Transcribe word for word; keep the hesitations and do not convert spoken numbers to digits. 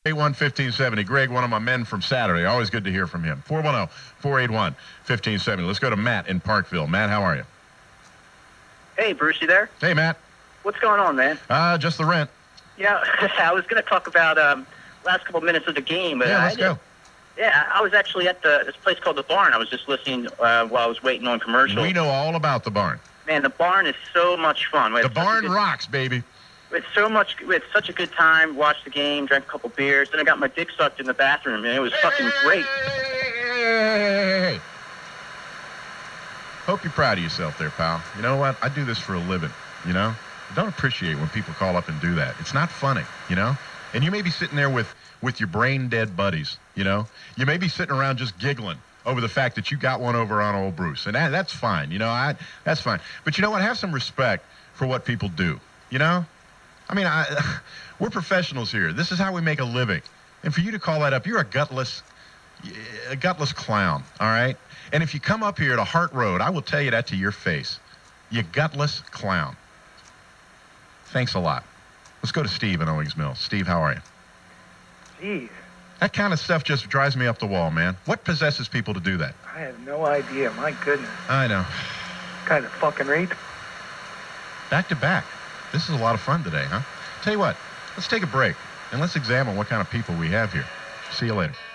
eight one, fifteen seventy. Greg, one of my men from Saturday. Always good to hear from him. four one zero, four eight one, fifteen seventy. Let's go to Matt in Parkville. Matt, how are you? Hey, Bruce, you there? Hey, Matt. What's going on, man? Uh, just the rent. Yeah, I was going to talk about um, last couple minutes of the game. But Yeah, let's I go. Yeah, I was actually at the this place called The Barn. I was just listening uh, while I was waiting on commercials. We know all about the barn. Man, The Barn is so much fun. We The had such a barn good- rocks, baby. We had so much. We had such a good time. Watched the game, drank a couple beers. Then I got my dick sucked in the bathroom, and it was fucking great. Hey! Hope you're proud of yourself there, pal. You know what? I do this for a living, you know? I don't appreciate when people call up and do that. It's not funny, you know? And you may be sitting there with, with your brain-dead buddies, you know? You may be sitting around just giggling over the fact that you got one over on old Bruce. And that, that's fine, you know? I, that's fine. But you know what? Have some respect for what people do, you know? I mean, I, we're professionals here. This is how we make a living. And for you to call that up, you're a gutless, a gutless clown, all right? And if you come up here to Hart Road, I will tell you that to your face. You gutless clown. Thanks a lot. Let's go to Steve in Owings Mills. Steve, how are you? Jeez, That kind of stuff just drives me up the wall, man. What possesses people to do that? I have no idea. My goodness. I know. Kind of fucking rate. Back to back. This is a lot of fun today, huh? Tell you what, let's take a break, and let's examine what kind of people we have here. See you later.